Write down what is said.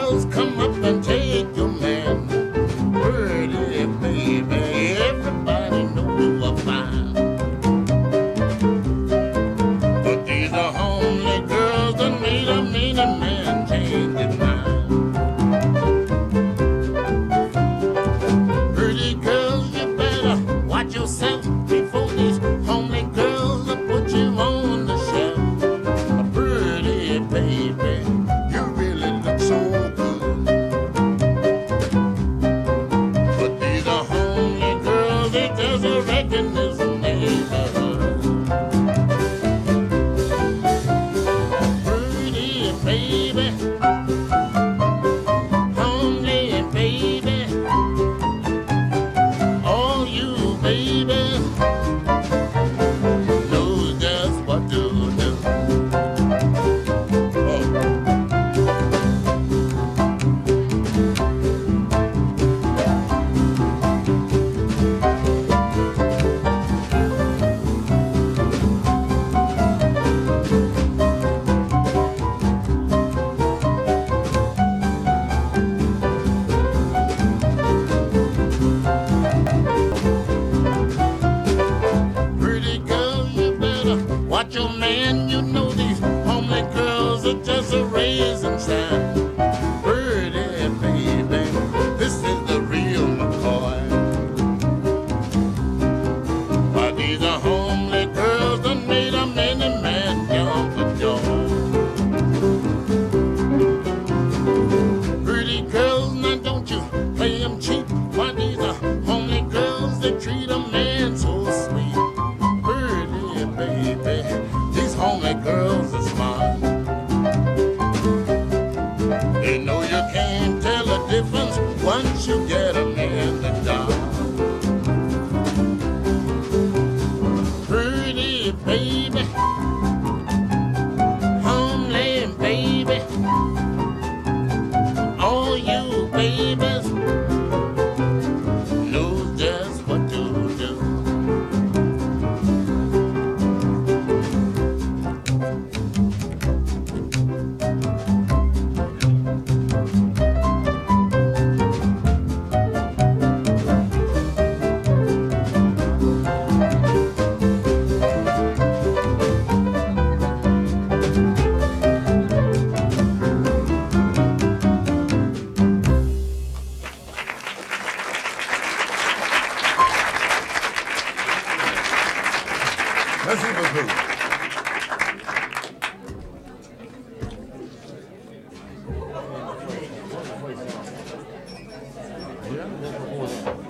girls come up and take your man. Pretty baby, everybody know you are fine. But these are homely girls that made a man change his mind. Pretty girls, you better watch yourself before these homely girls will put you on the shelf. Pretty baby, you really look so good. But these are homely girls, they just reckon this neighborhood. Pretty baby, homely baby, all you babies knows just what to do. Watch your man, you know these homely girls are just a raisin sign. Pretty baby, this is the real McCoy. But these are homely girls that made a man jump for joy. Pretty girls, now don't you play them cheap. Why these are homely girls that treat a man so sweet. Baby, these homely girls are smart. They know you can't tell the difference once you get them in the dark. Pretty baby, homely baby, all you babies know just what to do. Merci beaucoup. Yeah.